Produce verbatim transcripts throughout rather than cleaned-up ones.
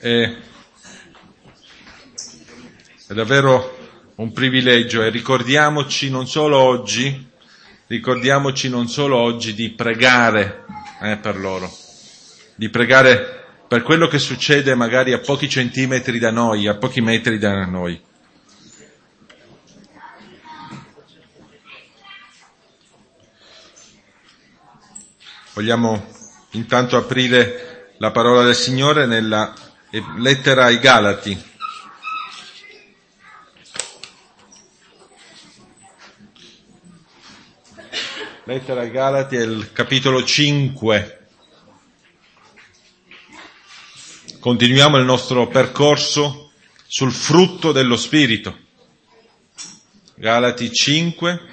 È, è davvero un privilegio e ricordiamoci non solo oggi, ricordiamoci non solo oggi di pregare eh, per loro, di pregare per quello che succede magari a pochi centimetri da noi, a pochi metri da noi. Vogliamo intanto aprire la parola del Signore nella lettera ai Galati. Lettera ai Galati è il capitolo cinque. Continuiamo il nostro percorso sul frutto dello Spirito. Galati cinque.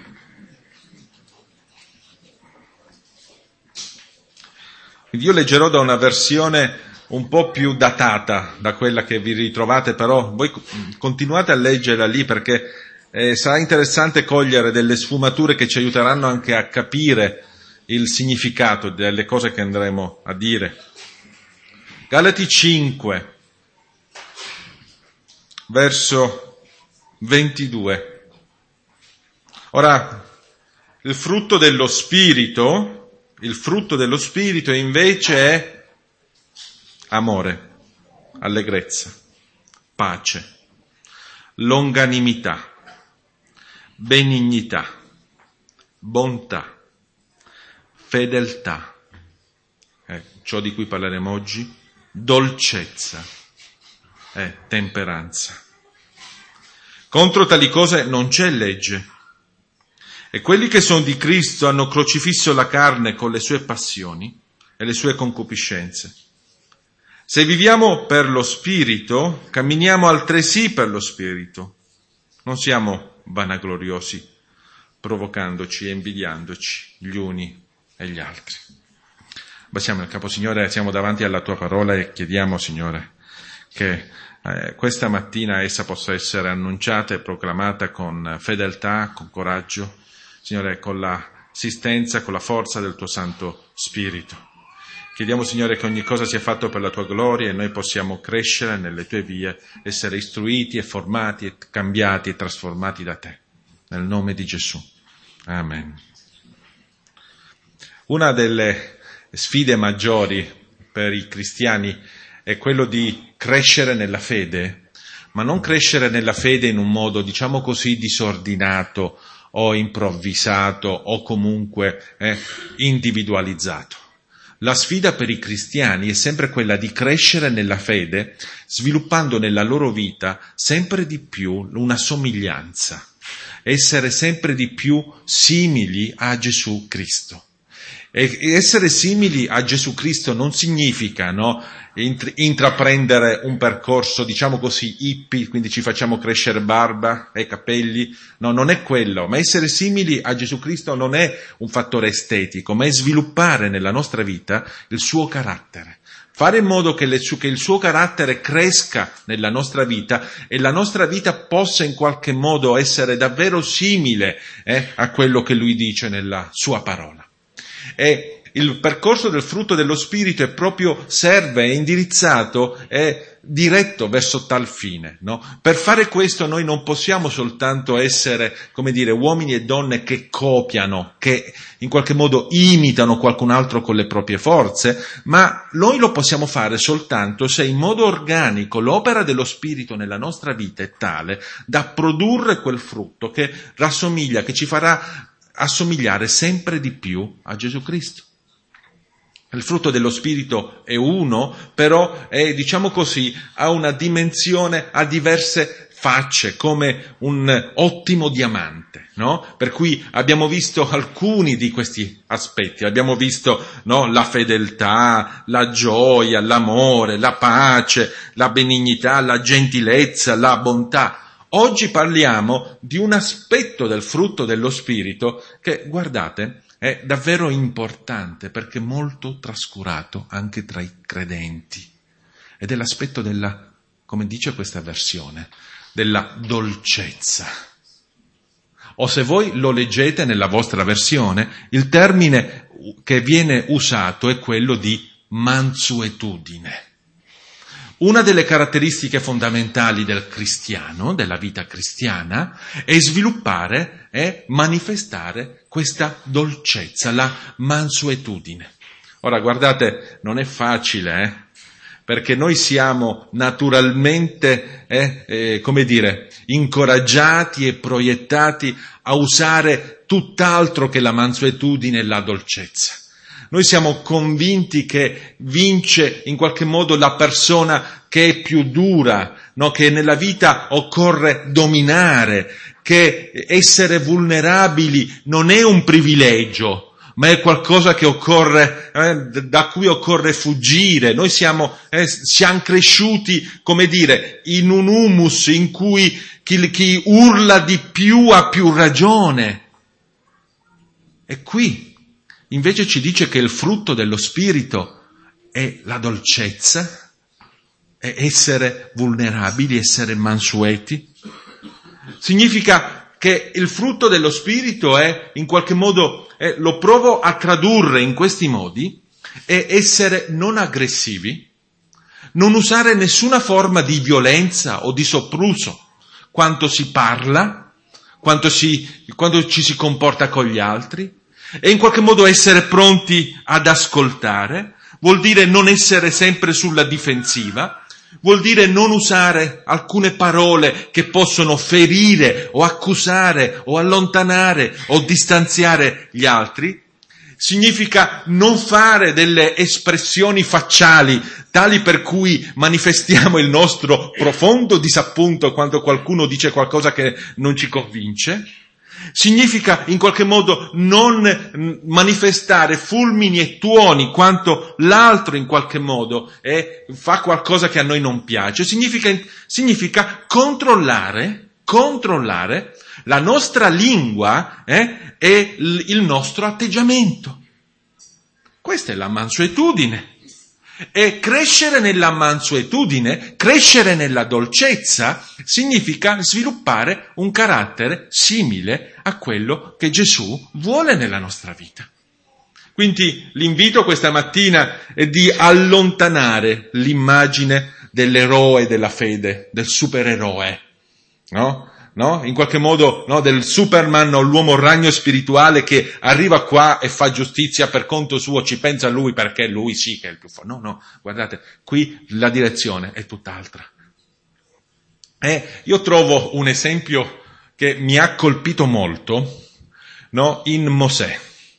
Io leggerò da una versione un po' più datata da quella che vi ritrovate, però voi continuate a leggerla lì perché eh, sarà interessante cogliere delle sfumature che ci aiuteranno anche a capire il significato delle cose che andremo a dire. Galati cinque, verso ventidue. Ora, il frutto dello Spirito... Il frutto dello Spirito invece è amore, allegrezza, pace, longanimità, benignità, bontà, fedeltà, eh, ciò di cui parleremo oggi, dolcezza e eh, temperanza. Contro tali cose non c'è legge. E quelli che sono di Cristo hanno crocifisso la carne con le sue passioni e le sue concupiscenze. Se viviamo per lo Spirito, camminiamo altresì per lo Spirito. Non siamo vanagloriosi, provocandoci e invidiandoci gli uni e gli altri. Bassiamo il capo, Signore, siamo davanti alla Tua parola e chiediamo, Signore, che eh, questa mattina essa possa essere annunciata e proclamata con fedeltà, con coraggio, Signore, con l'assistenza, con la forza del Tuo Santo Spirito. Chiediamo, Signore, che ogni cosa sia fatto per la Tua gloria e noi possiamo crescere nelle Tue vie, essere istruiti e formati e cambiati e trasformati da Te. Nel nome di Gesù. Amen. Una delle sfide maggiori per i cristiani è quello di crescere nella fede, ma non crescere nella fede in un modo, diciamo così, disordinato, o improvvisato o comunque eh, individualizzato. La sfida per i cristiani è sempre quella di crescere nella fede, sviluppando nella loro vita sempre di più una somiglianza, essere sempre di più simili a Gesù Cristo. E essere simili a Gesù Cristo non significa, no, intraprendere un percorso, diciamo così, hippie, quindi ci facciamo crescere barba e capelli. No, non è quello. Ma essere simili a Gesù Cristo non è un fattore estetico, ma è sviluppare nella nostra vita il suo carattere. Fare in modo che, le, che il suo carattere cresca nella nostra vita e la nostra vita possa in qualche modo essere davvero simile eh, a quello che lui dice nella sua parola. E il percorso del frutto dello Spirito è proprio, serve, è indirizzato, è diretto verso tal fine, no? Per fare questo noi non possiamo soltanto essere, come dire, uomini e donne che copiano, che in qualche modo imitano qualcun altro con le proprie forze, ma noi lo possiamo fare soltanto se in modo organico l'opera dello Spirito nella nostra vita è tale da produrre quel frutto che rassomiglia, che ci farà assomigliare sempre di più a Gesù Cristo. Il frutto dello Spirito è uno, però è, diciamo così, ha una dimensione, ha diverse facce, come un ottimo diamante, no? Per cui abbiamo visto alcuni di questi aspetti, abbiamo visto, no, la fedeltà, la gioia, l'amore, la pace, la benignità, la gentilezza, la bontà. Oggi parliamo di un aspetto del frutto dello Spirito che, guardate, è davvero importante perché molto trascurato anche tra i credenti. Ed è l'aspetto della, come dice questa versione, della dolcezza. O se voi lo leggete nella vostra versione, il termine che viene usato è quello di mansuetudine. una delle caratteristiche fondamentali del cristiano, della vita cristiana, è sviluppare e manifestare questa dolcezza, la mansuetudine. Ora guardate, non è facile, eh? Perché noi siamo naturalmente, eh, eh, come dire, incoraggiati e proiettati a usare tutt'altro che la mansuetudine e la dolcezza. Noi siamo convinti che vince in qualche modo la persona che è più dura, no? Che nella vita occorre dominare, che essere vulnerabili non è un privilegio, ma è qualcosa che occorre, eh, da cui occorre fuggire. Noi siamo, eh, siamo cresciuti, come dire, in un humus in cui chi, chi urla di più ha più ragione. E qui invece ci dice che il frutto dello Spirito è la dolcezza, è essere vulnerabili, essere mansueti. Significa che il frutto dello Spirito è, in qualche modo, eh, lo provo a tradurre in questi modi, è essere non aggressivi, non usare nessuna forma di violenza o di sopruso, quanto si parla, quanto, si, quanto ci si comporta con gli altri, e in qualche modo essere pronti ad ascoltare, vuol dire non essere sempre sulla difensiva, vuol dire non usare alcune parole che possono ferire o accusare o allontanare o distanziare gli altri. Significa non fare delle espressioni facciali tali per cui manifestiamo il nostro profondo disappunto quando qualcuno dice qualcosa che non ci convince. Significa in qualche modo non manifestare fulmini e tuoni quanto l'altro in qualche modo eh, fa qualcosa che a noi non piace. Significa, significa controllare, controllare la nostra lingua eh, e il nostro atteggiamento. Questa è la mansuetudine. E crescere nella mansuetudine, crescere nella dolcezza, significa sviluppare un carattere simile a quello che Gesù vuole nella nostra vita. Quindi l'invito questa mattina è di allontanare l'immagine dell'eroe della fede, del supereroe, no? No? In qualche modo, no? Del Superman o l'uomo ragno spirituale che arriva qua e fa giustizia per conto suo, ci pensa a lui perché lui sì che è il più forte. No, no, guardate, qui la direzione è tutt'altra. E io trovo un esempio che mi ha colpito molto, no? In Mosè.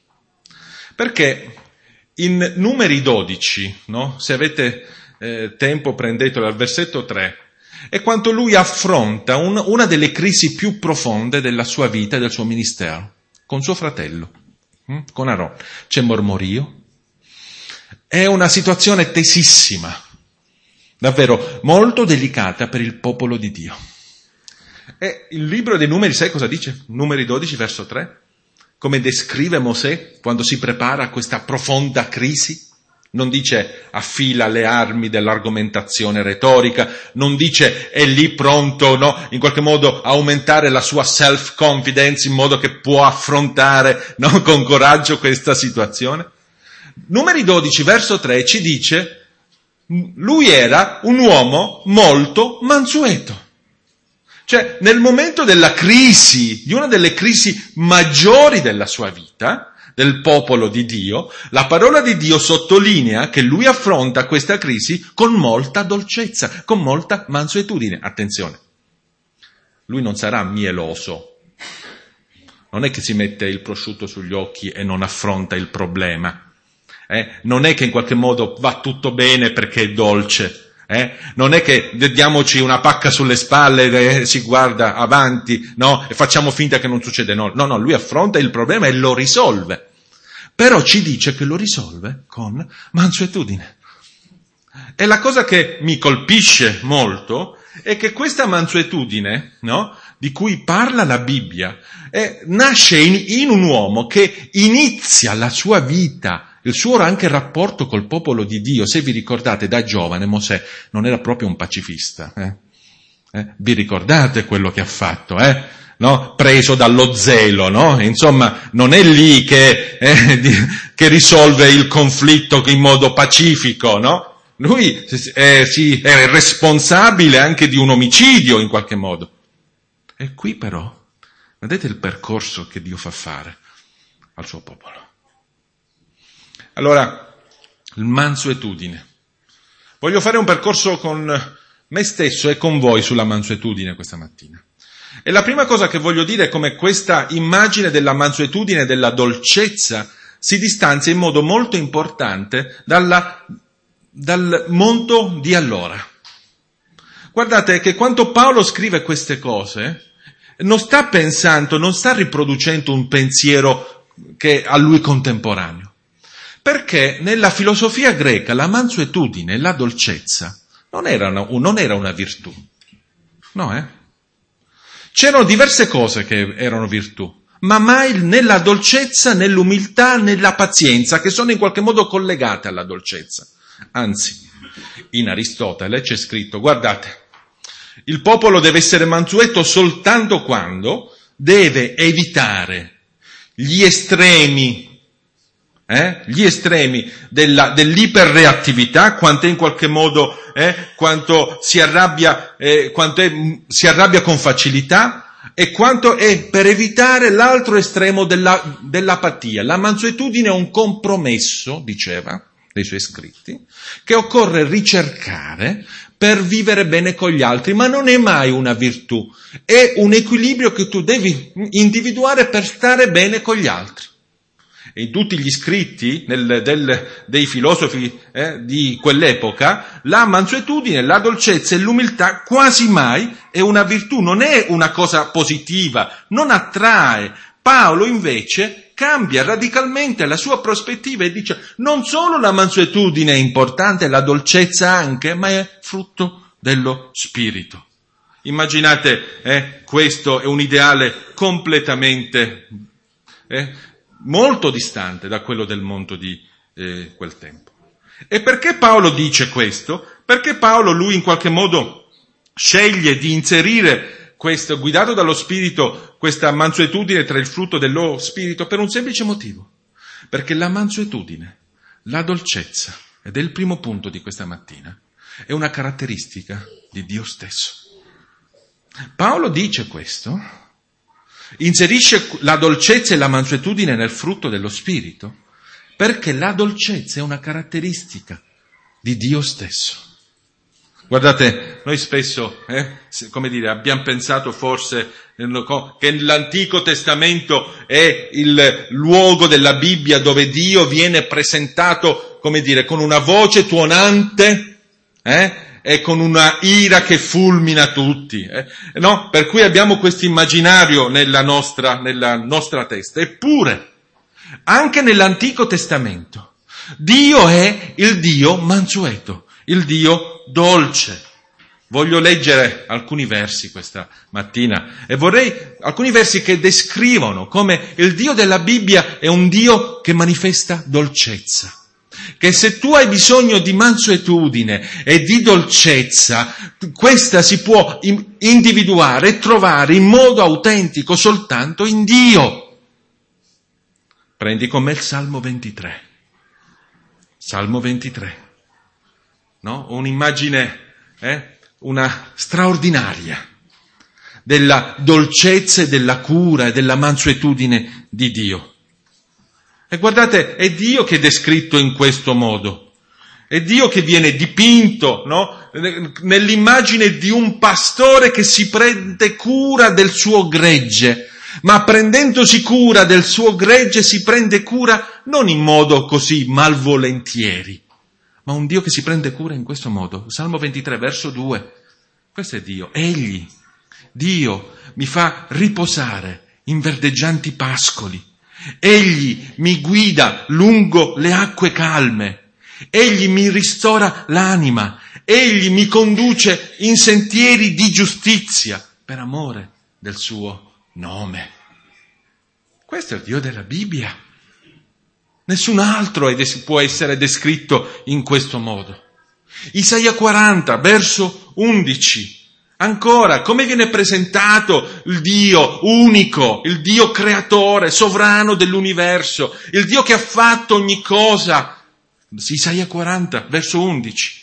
Perché in Numeri dodici, no? Se avete eh, tempo prendetelo al versetto tre, è quando lui affronta un, una delle crisi più profonde della sua vita e del suo ministero, con suo fratello, hm? con Aaron. C'è mormorio, è una situazione tesissima, davvero molto delicata per il popolo di Dio. E il libro dei Numeri, sai cosa dice? Numeri dodici, verso tre, come descrive Mosè quando si prepara a questa profonda crisi. Non dice affila le armi dell'argomentazione retorica, non dice è lì pronto, no, in qualche modo a aumentare la sua self-confidence in modo che può affrontare, no, con coraggio questa situazione. Numeri dodici, verso tre ci dice lui era un uomo molto mansueto. Cioè, nel momento della crisi, di una delle crisi maggiori della sua vita, del popolo di Dio, la parola di Dio sottolinea che lui affronta questa crisi con molta dolcezza, con molta mansuetudine. Attenzione, lui non sarà mieloso, non è che si mette il prosciutto sugli occhi e non affronta il problema, eh? Non è che in qualche modo va tutto bene perché è dolce. Eh? Non è che diamoci una pacca sulle spalle e eh, si guarda avanti, no? E facciamo finta che non succede no. No, no, lui affronta il problema e lo risolve. Però ci dice che lo risolve con mansuetudine. E la cosa che mi colpisce molto è che questa mansuetudine, no? Di cui parla la Bibbia, eh, nasce in, in un uomo che inizia la sua vita, il suo anche rapporto col popolo di Dio. Se vi ricordate, da giovane Mosè non era proprio un pacifista. Eh? Eh? Vi ricordate quello che ha fatto? Eh? No? Preso dallo zelo, no? Insomma, non è lì che, eh, che risolve il conflitto in modo pacifico, no? lui eh, sì, è responsabile anche di un omicidio in qualche modo. E qui però, vedete il percorso che Dio fa fare al suo popolo. Allora, il mansuetudine. Voglio fare un percorso con me stesso e con voi sulla mansuetudine questa mattina. E la prima cosa che voglio dire è come questa immagine della mansuetudine e della dolcezza si distanzia in modo molto importante dalla, dal mondo di allora. Guardate che quando Paolo scrive queste cose, non sta pensando, non sta riproducendo un pensiero che a lui contemporaneo. Perché nella filosofia greca la mansuetudine, la dolcezza, non era una, non era una virtù. No, eh? C'erano diverse cose che erano virtù, ma mai nella dolcezza, nell'umiltà, nella pazienza, che sono in qualche modo collegate alla dolcezza. Anzi, in Aristotele c'è scritto, guardate, il popolo deve essere mansueto soltanto quando deve evitare gli estremi, eh, gli estremi della, dell'iperreattività, quanto è in qualche modo, eh, quanto si arrabbia, eh, quanto è, si arrabbia con facilità, e quanto è per evitare l'altro estremo della, dell'apatia. La mansuetudine è un compromesso, diceva, dei suoi scritti, che occorre ricercare per vivere bene con gli altri, ma non è mai una virtù, è un equilibrio che tu devi individuare per stare bene con gli altri. E in tutti gli scritti nel, del, dei filosofi eh, di quell'epoca, la mansuetudine, la dolcezza e l'umiltà quasi mai è una virtù, non è una cosa positiva, non attrae. Paolo invece cambia radicalmente la sua prospettiva e dice non solo la mansuetudine è importante, la dolcezza anche, ma è frutto dello spirito. Immaginate, eh, questo è un ideale completamente eh, molto distante da quello del mondo di eh, quel tempo. E perché Paolo dice questo? Perché Paolo, lui in qualche modo sceglie di inserire questo, guidato dallo Spirito, questa mansuetudine tra il frutto dello Spirito per un semplice motivo. Perché la mansuetudine, la dolcezza, ed è il primo punto di questa mattina, è una caratteristica di Dio stesso. Paolo dice questo, inserisce la dolcezza e la mansuetudine nel frutto dello Spirito, perché la dolcezza è una caratteristica di Dio stesso. Guardate, noi spesso, eh, come dire, abbiamo pensato forse che l'Antico Testamento è il luogo della Bibbia dove Dio viene presentato, come dire, con una voce tuonante, eh, e con una ira che fulmina tutti, eh? No? Per cui abbiamo questo immaginario nella nostra, nella nostra testa. Eppure, anche nell'Antico Testamento, Dio è il Dio mansueto, il Dio dolce. Voglio leggere alcuni versi questa mattina e vorrei alcuni versi che descrivono come il Dio della Bibbia è un Dio che manifesta dolcezza. Che se tu hai bisogno di mansuetudine e di dolcezza, questa si può individuare e trovare in modo autentico soltanto in Dio. Prendi con me il Salmo ventitré. Salmo ventitré. No? Un'immagine, eh? Una straordinaria della dolcezza e della cura e della mansuetudine di Dio. E guardate, è Dio che è descritto in questo modo. È Dio che viene dipinto, no? Nell'immagine di un pastore che si prende cura del suo gregge, ma prendendosi cura del suo gregge si prende cura non in modo così malvolentieri, ma un Dio che si prende cura in questo modo. Salmo ventitré, verso due. Questo è Dio. Egli, Dio, mi fa riposare in verdeggianti pascoli. Egli mi guida lungo le acque calme. Egli mi ristora l'anima. Egli mi conduce in sentieri di giustizia per amore del suo nome. Questo è il Dio della Bibbia. Nessun altro è des- può essere descritto in questo modo. Isaia quaranta, verso undici. Ancora, come viene presentato il Dio unico, il Dio creatore, sovrano dell'universo, il Dio che ha fatto ogni cosa. Isaia quaranta, verso undici.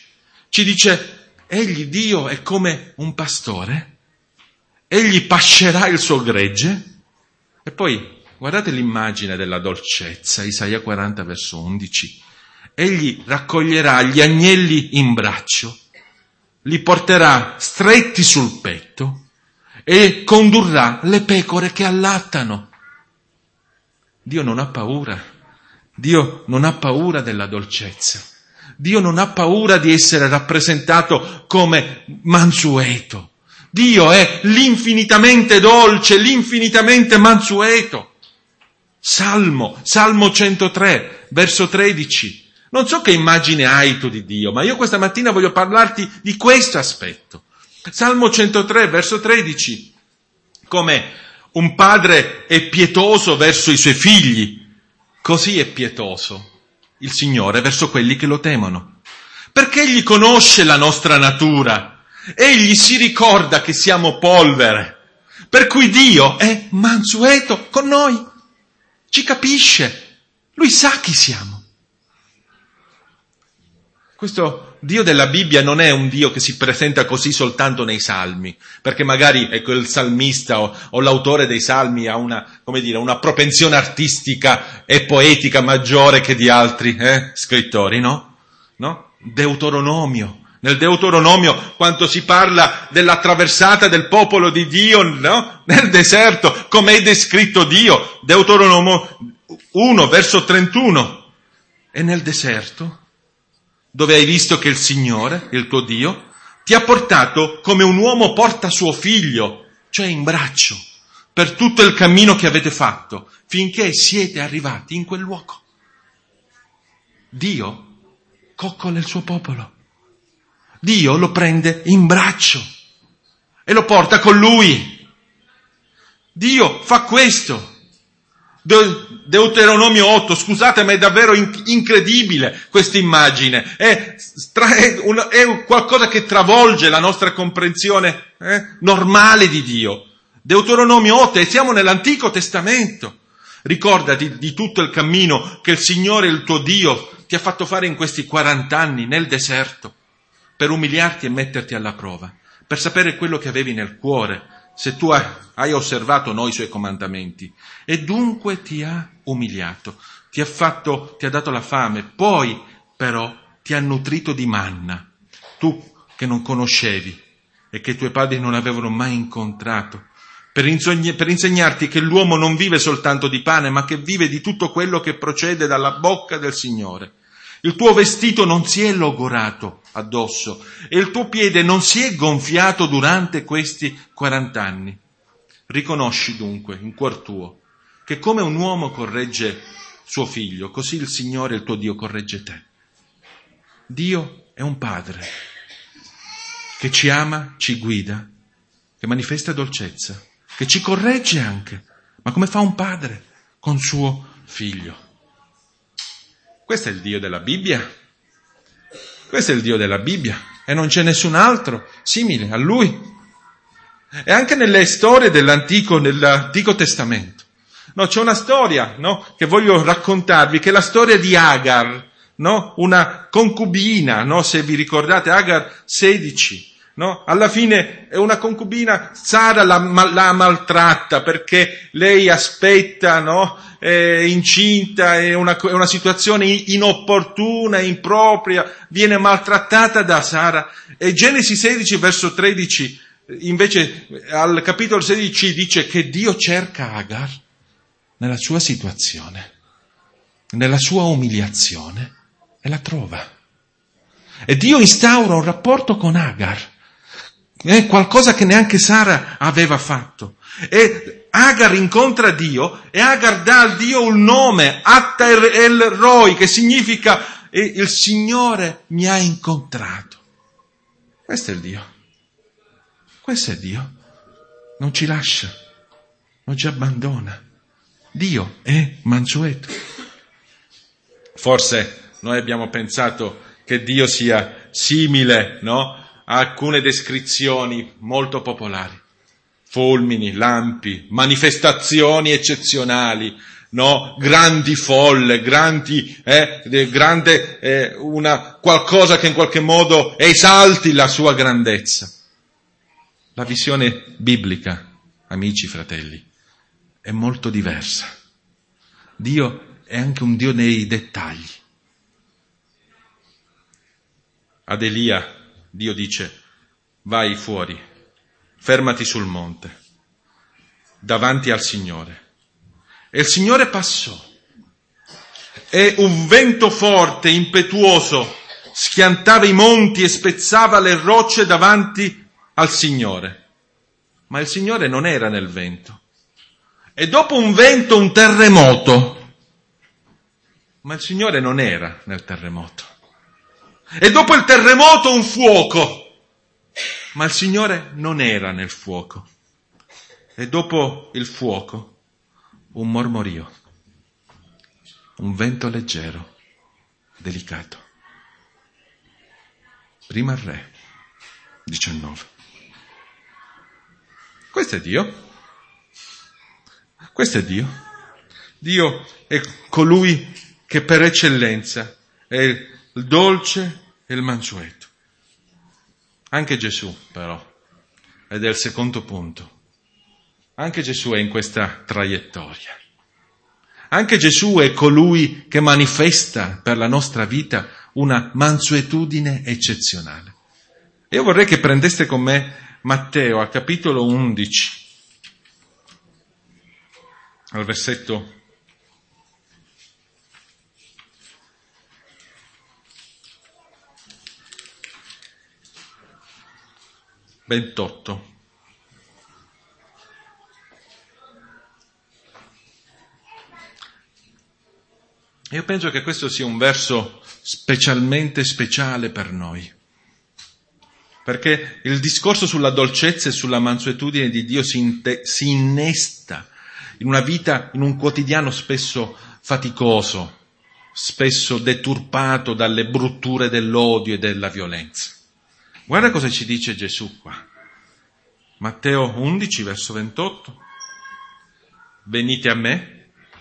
ci dice, egli, Dio, è come un pastore, egli pascerà il suo gregge. E poi guardate l'immagine della dolcezza, Isaia quaranta verso undici. Egli raccoglierà gli agnelli in braccio, li porterà stretti sul petto e condurrà le pecore che allattano. Dio non ha paura, Dio non ha paura della dolcezza, Dio non ha paura di essere rappresentato come mansueto. Dio è l'infinitamente dolce, l'infinitamente mansueto. Salmo, Salmo centotré, verso tredici. Non so che immagine hai tu di Dio, ma io questa mattina voglio parlarti di questo aspetto. Salmo centotré, verso tredici. Come un padre è pietoso verso i suoi figli, così è pietoso il Signore verso quelli che lo temono. Perché Egli conosce la nostra natura. Egli si ricorda che siamo polvere, per cui Dio è mansueto con noi, ci capisce, Lui sa chi siamo. Questo Dio della Bibbia non è un Dio che si presenta così soltanto nei salmi, perché magari ecco, il salmista o, o l'autore dei salmi ha una, come dire, una propensione artistica e poetica maggiore che di altri eh, scrittori, no? No? Deuteronomio. Nel Deuteronomio, quando si parla della traversata del popolo di Dio, no? Nel deserto, come è descritto Dio, Deuteronomio uno, verso trentuno. E nel deserto, dove hai visto che il Signore, il tuo Dio, ti ha portato come un uomo porta suo figlio, cioè in braccio, per tutto il cammino che avete fatto, finché siete arrivati in quel luogo. Dio coccola il suo popolo. Dio lo prende in braccio e lo porta con lui. Dio fa questo. De- Deuteronomio otto, scusate, ma è davvero in- incredibile questa immagine. È, stra- è, una- è qualcosa che travolge la nostra comprensione eh, normale di Dio. Deuteronomio otto, e siamo nell'Antico Testamento. Ricordati di tutto il cammino che il Signore, il tuo Dio, ti ha fatto fare in questi quaranta anni nel deserto, per umiliarti e metterti alla prova, per sapere quello che avevi nel cuore, se tu hai osservato noi i suoi comandamenti. E dunque ti ha umiliato, ti ha fatto, ti ha dato la fame, poi però ti ha nutrito di manna, tu che non conoscevi e che i tuoi padri non avevano mai incontrato, per, insogni, per insegnarti che l'uomo non vive soltanto di pane, ma che vive di tutto quello che procede dalla bocca del Signore. Il tuo vestito non si è logorato addosso e il tuo piede non si è gonfiato durante questi quaranta anni. Riconosci dunque in cuor tuo che come un uomo corregge suo figlio, così il Signore, il tuo Dio, corregge te. Dio è un padre che ci ama, ci guida, che manifesta dolcezza, che ci corregge anche, ma come fa un padre con suo figlio. Questo è il Dio della Bibbia. Questo è il Dio della Bibbia e non c'è nessun altro simile a Lui. E anche nelle storie dell'Antico, nell'Antico Testamento. No, c'è una storia, no, che voglio raccontarvi, che è la storia di Agar, no, una concubina, no, se vi ricordate, Agar sedici. No? Alla fine è una concubina, Sara la, la maltratta perché lei aspetta, no? È incinta, è una, è una situazione inopportuna, impropria, viene maltrattata da Sara. E Genesi sedici verso tredici, invece al capitolo sedici dice che Dio cerca Agar nella sua situazione, nella sua umiliazione, e la trova. E Dio instaura un rapporto con Agar. È qualcosa che neanche Sara aveva fatto. E Agar incontra Dio e Agar dà a Dio un nome, Atta el Roi, che significa il Signore mi ha incontrato. Questo è il Dio. Questo è Dio. Non ci lascia, non ci abbandona. Dio è mansueto. Forse noi abbiamo pensato che Dio sia simile, no? A alcune descrizioni molto popolari. Fulmini, lampi, manifestazioni eccezionali, no? Grandi folle, grandi, eh, grande, eh, una, qualcosa che in qualche modo esalti la sua grandezza. La visione biblica, amici, fratelli, è molto diversa. Dio è anche un Dio nei dettagli. Ad Elia Dio dice: vai fuori, fermati sul monte, davanti al Signore. E il Signore passò. E un vento forte, impetuoso, schiantava i monti e spezzava le rocce davanti al Signore. Ma il Signore non era nel vento. E dopo un vento, un terremoto. Ma il Signore non era nel terremoto. E dopo il terremoto, un fuoco. Ma il Signore non era nel fuoco. E dopo il fuoco, un mormorio, un vento leggero, delicato. Prima il Re, diciannove. Questo è Dio. Questo è Dio. Dio è colui che per eccellenza è il dolce e il mansueto. Anche Gesù, però, ed è il secondo punto. Anche Gesù è in questa traiettoria. Anche Gesù è colui che manifesta per la nostra vita una mansuetudine eccezionale. Io vorrei che prendeste con me Matteo al capitolo undici, al versetto ventotto. Io penso che questo sia un verso specialmente speciale per noi, perché il discorso sulla dolcezza e sulla mansuetudine di Dio si, inte- si innesta in una vita, in un quotidiano spesso faticoso, spesso deturpato dalle brutture dell'odio e della violenza. Guarda cosa ci dice Gesù qua. Matteo undici, verso ventotto. Venite a me,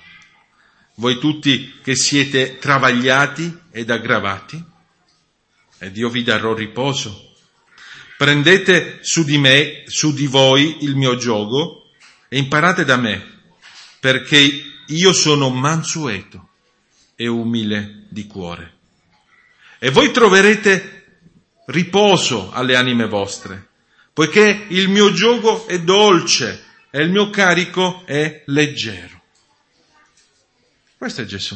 voi tutti che siete travagliati ed aggravati, ed io vi darò riposo. Prendete su di me, su di voi il mio giogo e imparate da me, perché io sono mansueto e umile di cuore. E voi troverete riposo alle anime vostre, poiché il mio giogo è dolce e il mio carico è leggero. Questo è Gesù.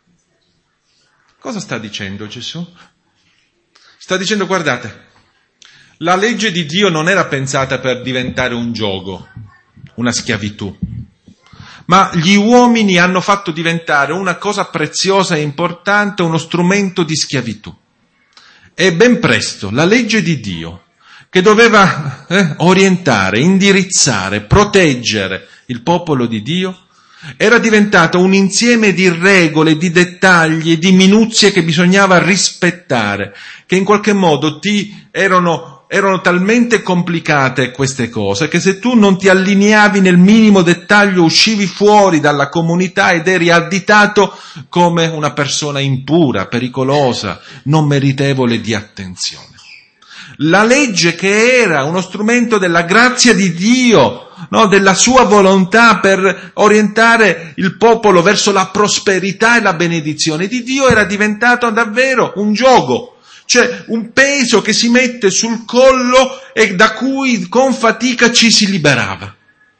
Cosa sta dicendo Gesù? Sta dicendo: guardate, la legge di Dio non era pensata per diventare un giogo, una schiavitù, ma gli uomini hanno fatto diventare una cosa preziosa e importante uno strumento di schiavitù. E ben presto la legge di Dio, che doveva eh, orientare, indirizzare, proteggere il popolo di Dio, era diventata un insieme di regole, di dettagli e di minuzie che bisognava rispettare, che in qualche modo ti erano, erano talmente complicate queste cose che se tu non ti allineavi nel minimo dettaglio uscivi fuori dalla comunità ed eri additato come una persona impura, pericolosa, non meritevole di attenzione. La legge, che era uno strumento della grazia di Dio, no, della sua volontà per orientare il popolo verso la prosperità e la benedizione di Dio, era diventato davvero un giogo, cioè un peso che si mette sul collo e da cui con fatica ci si liberava.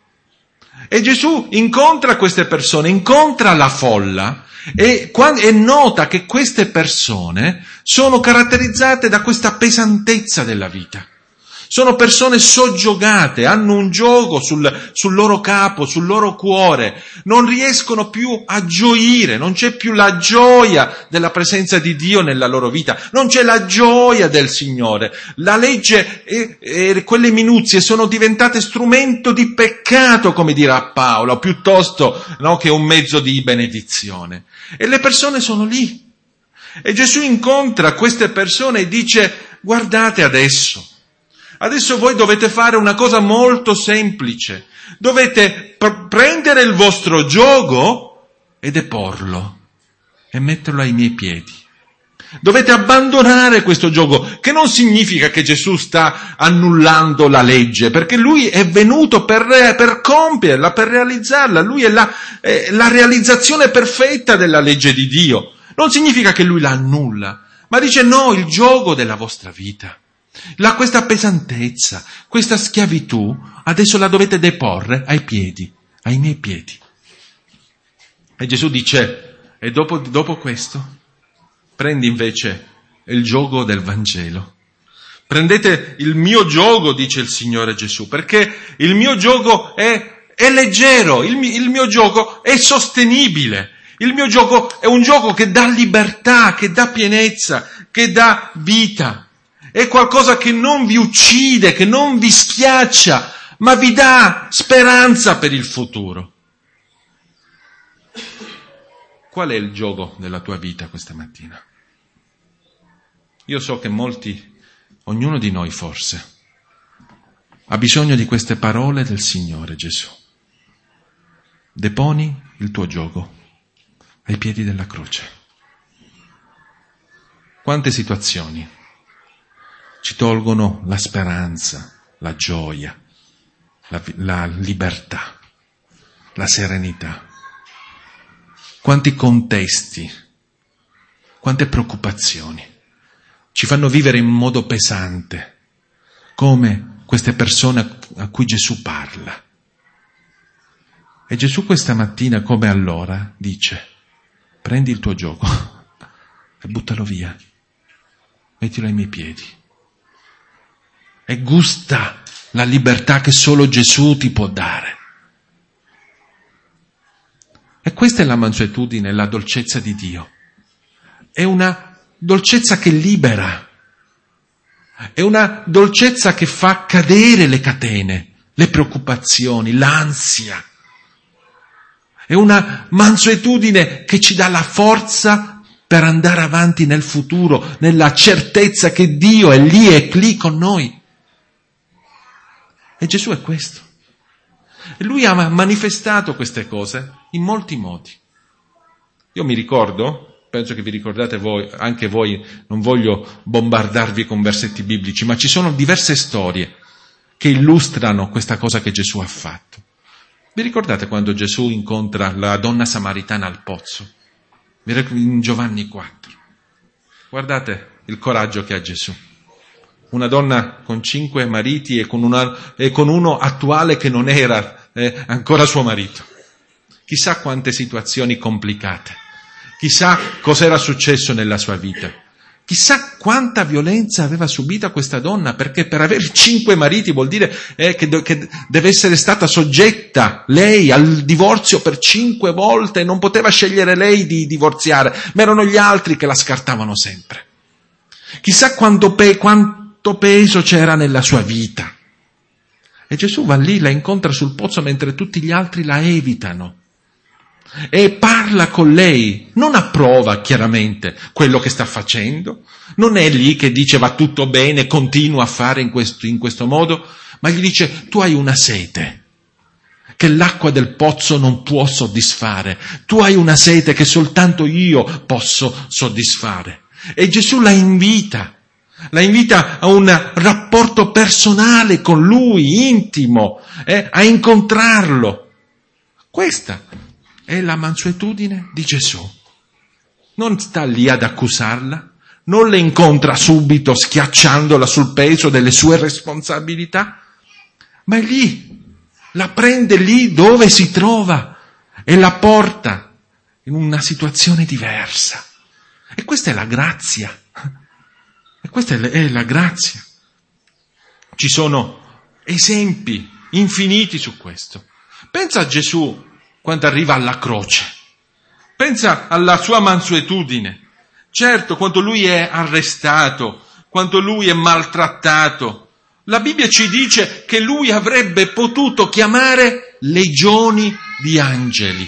E Gesù incontra queste persone, incontra la folla e, e nota che queste persone sono caratterizzate da questa pesantezza della vita. Sono persone soggiogate, hanno un giogo sul, sul loro capo, sul loro cuore, non riescono più a gioire, non c'è più la gioia della presenza di Dio nella loro vita, non c'è la gioia del Signore. La legge e, e quelle minuzie sono diventate strumento di peccato, come dirà Paolo, piuttosto no, che un mezzo di benedizione. E le persone sono lì. E Gesù incontra queste persone e dice: guardate adesso. Adesso voi dovete fare una cosa molto semplice. Dovete pr- prendere il vostro giogo e deporlo e metterlo ai miei piedi. Dovete abbandonare questo gioco, che non significa che Gesù sta annullando la legge, perché Lui è venuto per, per compierla, per realizzarla. Lui è la, è la realizzazione perfetta della legge di Dio. Non significa che Lui la annulla, ma dice no, il gioco della vostra vita, la, questa pesantezza, questa schiavitù, adesso la dovete deporre ai piedi, ai miei piedi. E Gesù dice, e dopo, dopo questo, prendi invece il giogo del Vangelo. Prendete il mio giogo, dice il Signore Gesù, perché il mio giogo è, è leggero, il, il mio giogo è sostenibile, il mio giogo è un gioco che dà libertà, che dà pienezza, che dà vita. È qualcosa che non vi uccide, che non vi schiaccia, ma vi dà speranza per il futuro. Qual è il gioco della tua vita questa mattina? Io so che molti, ognuno di noi forse, ha bisogno di queste parole del Signore Gesù. Deponi il tuo gioco ai piedi della croce. Quante situazioni ci tolgono la speranza, la gioia, la, la libertà, la serenità. Quanti contesti, quante preoccupazioni ci fanno vivere in modo pesante, come queste persone a cui Gesù parla. E Gesù questa mattina, come allora, dice, prendi il tuo gioco e buttalo via, mettilo ai miei piedi. E gusta la libertà che solo Gesù ti può dare. E questa è la mansuetudine, la dolcezza di Dio. È una dolcezza che libera. È una dolcezza che fa cadere le catene, le preoccupazioni, l'ansia. È una mansuetudine che ci dà la forza per andare avanti nel futuro, nella certezza che Dio è lì e lì con noi. E Gesù è questo. E Lui ha manifestato queste cose in molti modi. Io mi ricordo, penso che vi ricordate voi, anche voi, non voglio bombardarvi con versetti biblici, ma ci sono diverse storie che illustrano questa cosa che Gesù ha fatto. Vi ricordate quando Gesù incontra la donna samaritana al pozzo? In Giovanni quattro. Guardate il coraggio che ha Gesù. Una donna con cinque mariti e con, una, e con uno attuale che non era eh, ancora suo marito. Chissà quante situazioni complicate. Chissà cos'era successo nella sua vita. Chissà quanta violenza aveva subita questa donna, perché per avere cinque mariti vuol dire eh, che, de- che deve essere stata soggetta lei al divorzio per cinque volte, non poteva scegliere lei di divorziare, ma erano gli altri che la scartavano sempre. Chissà quanto, pe- quanto peso c'era nella sua vita. E Gesù va lì, la incontra sul pozzo mentre tutti gli altri la evitano. E parla con lei, non approva chiaramente quello che sta facendo, non è lì che dice va tutto bene, continua a fare in questo, in questo modo, ma gli dice tu hai una sete che l'acqua del pozzo non può soddisfare, tu hai una sete che soltanto io posso soddisfare. E Gesù la invita, la invita a un rapporto personale con lui, intimo, eh, a incontrarlo. Questa è la mansuetudine di Gesù. Non sta lì ad accusarla, non le incontra subito schiacciandola sul peso delle sue responsabilità, ma è lì, la prende lì dove si trova e la porta in una situazione diversa. E questa è la grazia. E questa è la grazia. Ci sono esempi infiniti su questo. Pensa a Gesù quando arriva alla croce. Pensa alla sua mansuetudine. Certo, quando lui è arrestato, quando lui è maltrattato, la Bibbia ci dice che lui avrebbe potuto chiamare legioni di angeli.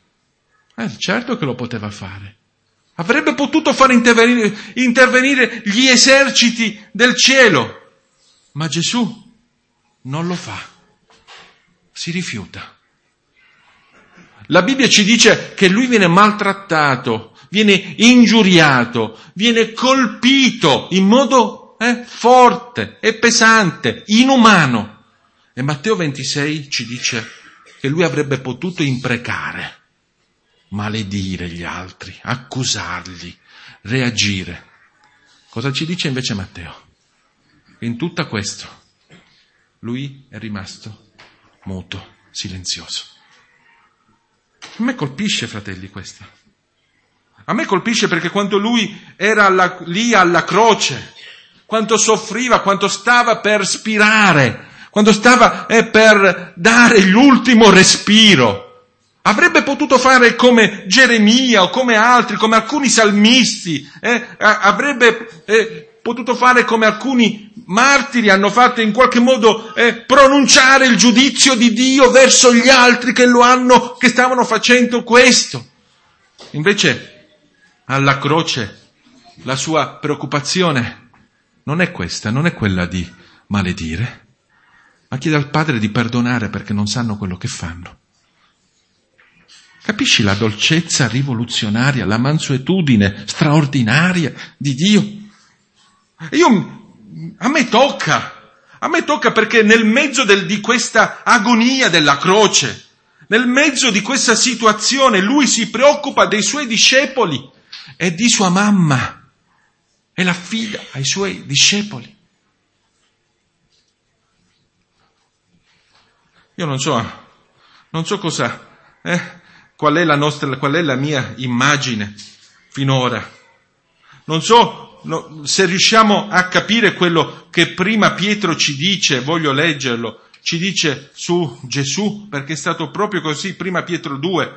Eh, certo che lo poteva fare. Avrebbe potuto far intervenire, intervenire gli eserciti del cielo. Ma Gesù non lo fa. Si rifiuta. La Bibbia ci dice che lui viene maltrattato, viene ingiuriato, viene colpito in modo eh, forte e pesante, inumano. E Matteo ventisei ci dice che lui avrebbe potuto imprecare, maledire gli altri, accusarli, reagire. Cosa ci dice invece Matteo? In tutto questo lui è rimasto muto, silenzioso. A me colpisce, fratelli, questo. A me colpisce perché quando lui era alla, lì alla croce, quanto soffriva, quanto stava per spirare, quando stava eh, per dare l'ultimo respiro, avrebbe potuto fare come Geremia o come altri, come alcuni salmisti, eh, avrebbe eh, potuto fare come alcuni martiri hanno fatto, in qualche modo eh, pronunciare il giudizio di Dio verso gli altri che lo hanno, che stavano facendo questo. Invece alla croce la sua preoccupazione non è questa, non è quella di maledire, ma chiede al Padre di perdonare perché non sanno quello che fanno. Capisci la dolcezza rivoluzionaria, la mansuetudine straordinaria di Dio? Io, a me tocca, a me tocca perché nel mezzo del, di questa agonia della croce, nel mezzo di questa situazione, lui si preoccupa dei suoi discepoli e di sua mamma e l'affida ai suoi discepoli. Io non so, non so cosa, eh, qual è la nostra, qual è la mia immagine finora. Non so no, se riusciamo a capire quello che prima Pietro ci dice, voglio leggerlo, ci dice su Gesù, perché è stato proprio così, prima Pietro due,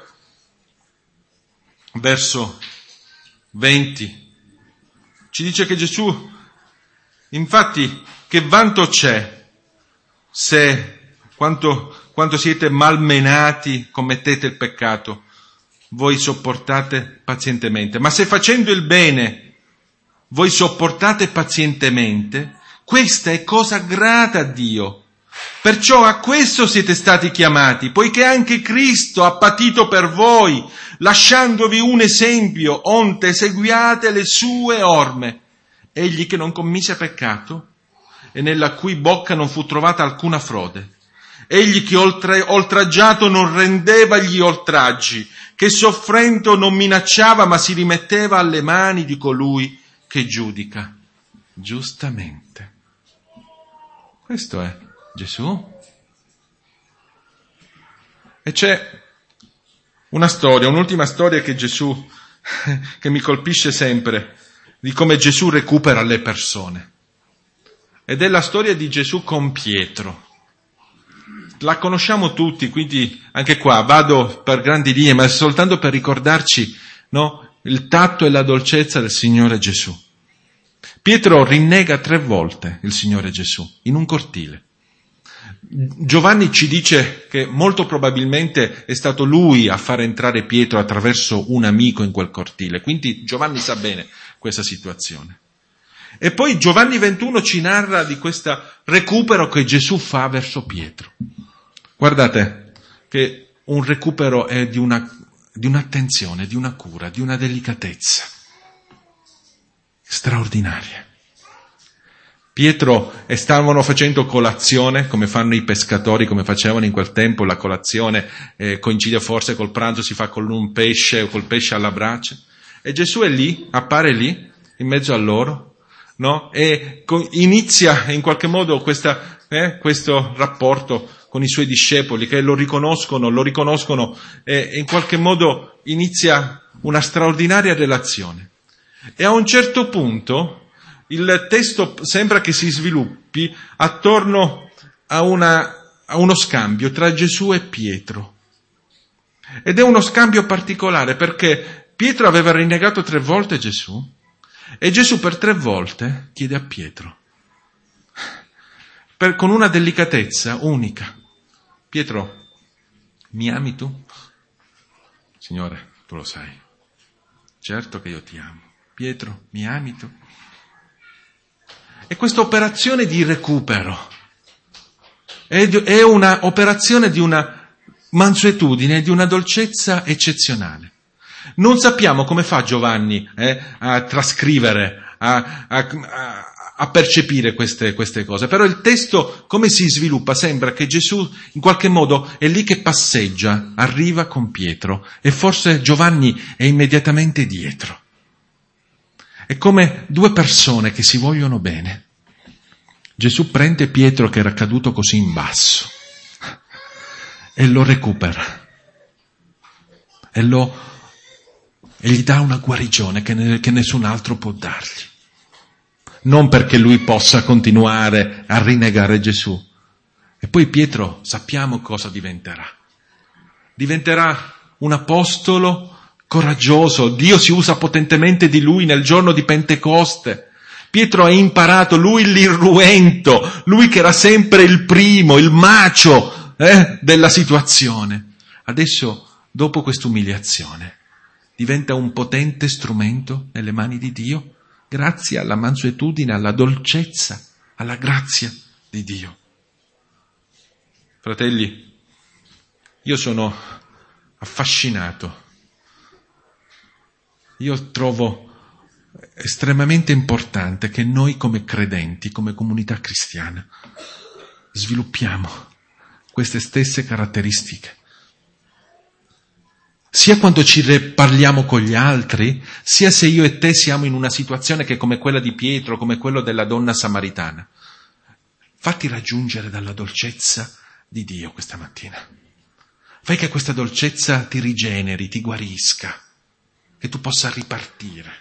verso venti, ci dice che Gesù, infatti, che vanto c'è se quanto, quanto siete malmenati, commettete il peccato, voi sopportate pazientemente, ma se facendo il bene voi sopportate pazientemente, questa è cosa grata a Dio. Perciò a questo siete stati chiamati, poiché anche Cristo ha patito per voi, lasciandovi un esempio, onde seguiate le sue orme. Egli che non commise peccato e nella cui bocca non fu trovata alcuna frode. Egli che oltre, oltraggiato non rendeva gli oltraggi, che soffrendo non minacciava ma si rimetteva alle mani di colui che giudica giustamente. Questo è Gesù. E c'è una storia, un'ultima storia che Gesù, che mi colpisce sempre, di come Gesù recupera le persone. Ed è la storia di Gesù con Pietro. La conosciamo tutti, quindi anche qua vado per grandi linee, ma soltanto per ricordarci, no, il tatto e la dolcezza del Signore Gesù. Pietro rinnega tre volte il Signore Gesù in un cortile. Giovanni ci dice che molto probabilmente è stato lui a far entrare Pietro attraverso un amico in quel cortile, quindi Giovanni sa bene questa situazione. E poi Giovanni ventuno ci narra di questo recupero che Gesù fa verso Pietro. Guardate che un recupero è di una di un'attenzione, di una cura, di una delicatezza straordinaria. Pietro e stavano facendo colazione, come fanno i pescatori, come facevano in quel tempo, la colazione eh, coincide forse col pranzo, si fa con un pesce o col pesce alla brace, e Gesù è lì, appare lì, in mezzo a loro, no? E con, inizia in qualche modo questa, eh, questo rapporto con i suoi discepoli che lo riconoscono, lo riconoscono e in qualche modo inizia una straordinaria relazione. E a un certo punto il testo sembra che si sviluppi attorno a, una, a uno scambio tra Gesù e Pietro. Ed è uno scambio particolare perché Pietro aveva rinnegato tre volte Gesù e Gesù per tre volte chiede a Pietro, per, con una delicatezza unica: Pietro, mi ami tu? Signore, tu lo sai. Certo che io ti amo. Pietro, mi ami tu? E questa operazione di recupero è, è una operazione di una mansuetudine, di una dolcezza eccezionale. Non sappiamo come fa Giovanni eh, a trascrivere, a, a, a percepire queste, queste cose, però il testo come si sviluppa? Sembra che Gesù in qualche modo è lì che passeggia, arriva con Pietro e forse Giovanni è immediatamente dietro. È come due persone che si vogliono bene. Gesù prende Pietro che era caduto così in basso e lo recupera e, lo, e gli dà una guarigione che, ne, che nessun altro può dargli. Non perché lui possa continuare a rinnegare Gesù. E poi Pietro sappiamo cosa diventerà. Diventerà un apostolo coraggioso. Dio si usa potentemente di lui nel giorno di Pentecoste. Pietro ha imparato, lui l'irruento, lui che era sempre il primo, il macio eh, della situazione. Adesso, dopo quest'umiliazione, diventa un potente strumento nelle mani di Dio, grazie alla mansuetudine, alla dolcezza, alla grazia di Dio. Fratelli, io sono affascinato. Io trovo estremamente importante che noi come credenti, come comunità cristiana, sviluppiamo queste stesse caratteristiche. Sia quando ci parliamo con gli altri, sia se io e te siamo in una situazione che è come quella di Pietro, come quella della donna samaritana. Fatti raggiungere dalla dolcezza di Dio questa mattina. Fai che questa dolcezza ti rigeneri, ti guarisca, che tu possa ripartire.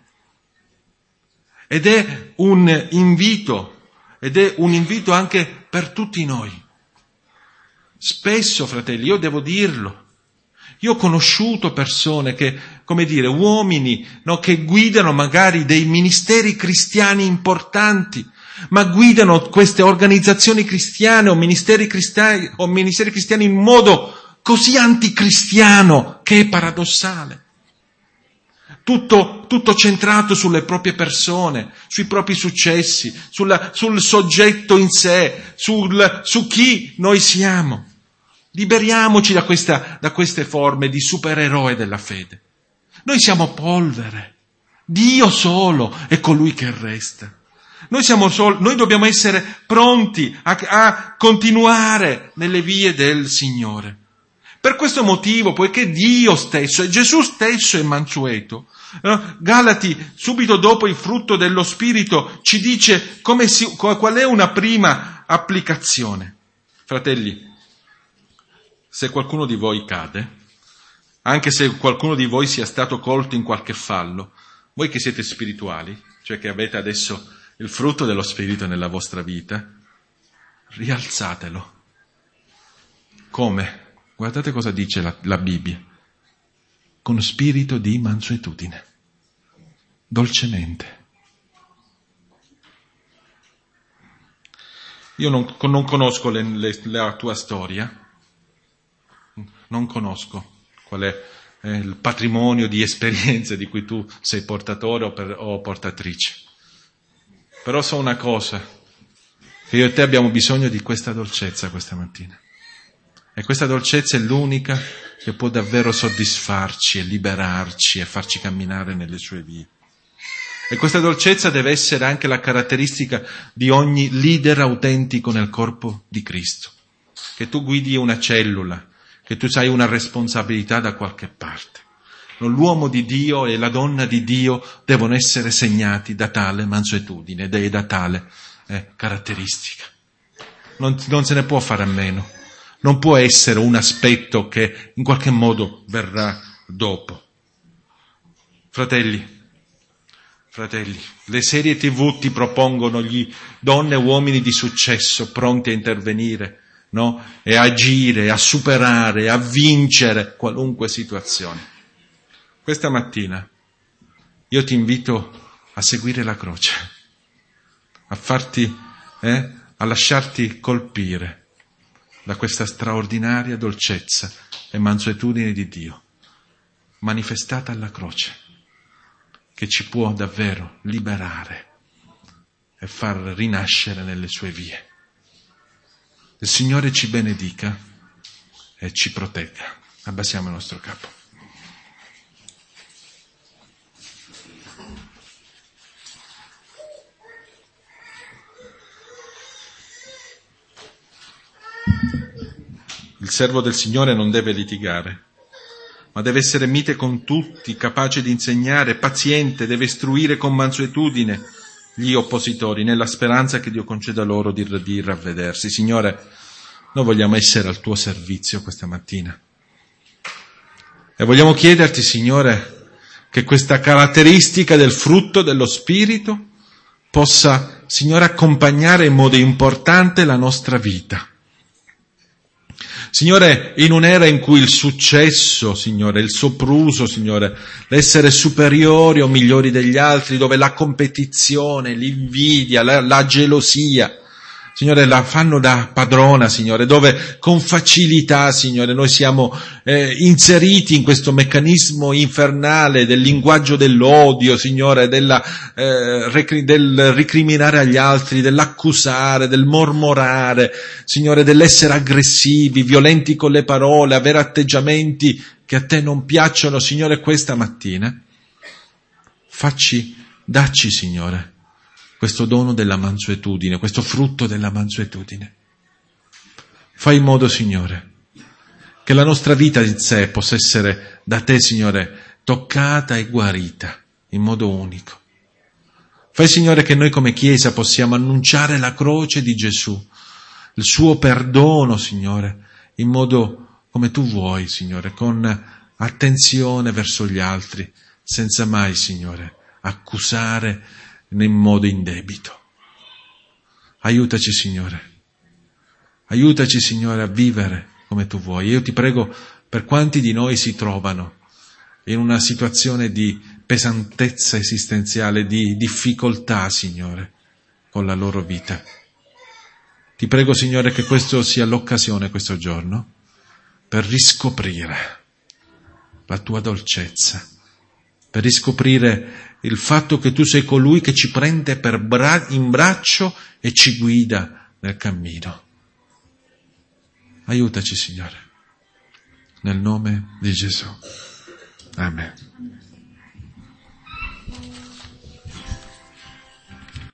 Ed è un invito, ed è un invito anche per tutti noi. Spesso, fratelli, io devo dirlo, io ho conosciuto persone che, come dire, uomini, no, che guidano magari dei ministeri cristiani importanti, ma guidano queste organizzazioni cristiane o ministeri cristiani, o ministeri cristiani in modo così anticristiano che è paradossale. Tutto, tutto centrato sulle proprie persone, sui propri successi, sulla, sul soggetto in sé, sul, su chi noi siamo. Liberiamoci da, questa, da queste forme di supereroe della fede. Noi siamo polvere. Dio solo è colui che resta. Noi, siamo solo, noi dobbiamo essere pronti a, a continuare nelle vie del Signore. Per questo motivo, poiché Dio stesso e Gesù stesso è mansueto, eh, Galati, subito dopo il frutto dello Spirito, ci dice come si, qual è una prima applicazione. Fratelli, se qualcuno di voi cade, anche se qualcuno di voi sia stato colto in qualche fallo, voi che siete spirituali, cioè che avete adesso il frutto dello Spirito nella vostra vita, rialzatelo. Come? Guardate cosa dice la, la Bibbia. Con spirito di mansuetudine, dolcemente. Io non, non conosco le, le, la tua storia, non conosco qual è eh, il patrimonio di esperienze di cui tu sei portatore o, per, o portatrice. Però so una cosa, che io e te abbiamo bisogno di questa dolcezza questa mattina. E questa dolcezza è l'unica che può davvero soddisfarci e liberarci e farci camminare nelle sue vie. E questa dolcezza deve essere anche la caratteristica di ogni leader autentico nel corpo di Cristo. Che tu guidi una cellula, che tu hai una responsabilità da qualche parte. L'uomo di Dio e la donna di Dio devono essere segnati da tale mansuetudine e da tale eh, caratteristica. Non, non se ne può fare a meno. Non può essere un aspetto che in qualche modo verrà dopo. Fratelli, fratelli, le serie tivù ti propongono gli donne e uomini di successo pronti a intervenire, no? E a agire, a superare, a vincere qualunque situazione. Questa mattina io ti invito a seguire la croce, a farti, eh, a lasciarti colpire da questa straordinaria dolcezza e mansuetudine di Dio, manifestata alla croce, che ci può davvero liberare e far rinascere nelle sue vie. Il Signore ci benedica e ci protegga. Abbassiamo il nostro capo. Il servo del Signore non deve litigare, ma deve essere mite con tutti, capace di insegnare, paziente, deve istruire con mansuetudine gli oppositori, nella speranza che Dio conceda loro di, di ravvedersi. Signore, noi vogliamo essere al tuo servizio questa mattina. E vogliamo chiederti, Signore, che questa caratteristica del frutto dello Spirito possa, Signore, accompagnare in modo importante la nostra vita. Signore, in un'era in cui il successo, Signore, il sopruso, Signore, l'essere superiori o migliori degli altri, dove la competizione, l'invidia, la, la gelosia, Signore, la fanno da padrona, Signore, dove con facilità, Signore, noi siamo eh, inseriti in questo meccanismo infernale del linguaggio dell'odio, Signore, della, eh, recri- del ricriminare agli altri, dell'accusare, del mormorare, Signore, dell'essere aggressivi, violenti con le parole, avere atteggiamenti che a te non piacciono, Signore, questa mattina. Facci, dacci, Signore, questo dono della mansuetudine, questo frutto della mansuetudine. Fai in modo, Signore, che la nostra vita in sé possa essere da te, Signore, toccata e guarita in modo unico. Fai, Signore, che noi come Chiesa possiamo annunciare la croce di Gesù, il suo perdono, Signore, in modo come tu vuoi, Signore, con attenzione verso gli altri, senza mai, Signore, accusare in modo indebito. Aiutaci, Signore. Aiutaci, Signore, a vivere come tu vuoi. Io ti prego per quanti di noi si trovano in una situazione di pesantezza esistenziale, di difficoltà, Signore, con la loro vita. Ti prego, Signore, che questo sia l'occasione questo giorno per riscoprire la tua dolcezza, per riscoprire il fatto che tu sei colui che ci prende per bra- in braccio e ci guida nel cammino. Aiutaci, Signore, nel nome di Gesù. Amen.